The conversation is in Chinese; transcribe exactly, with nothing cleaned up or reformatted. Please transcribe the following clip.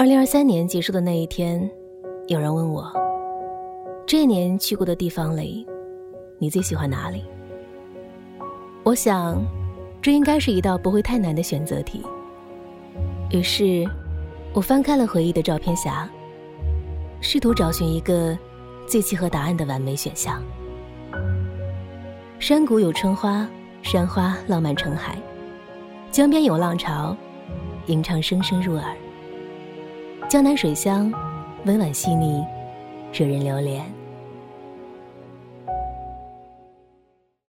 二零二三年结束的那一天，有人问我，这一年去过的地方里，你最喜欢哪里？我想，这应该是一道不会太难的选择题。于是，我翻开了回忆的照片匣，试图找寻一个最契合答案的完美选项。山谷有春花，山花浪漫成海，江边有浪潮，吟唱声声入耳。江南水乡，温婉细腻，惹人流连。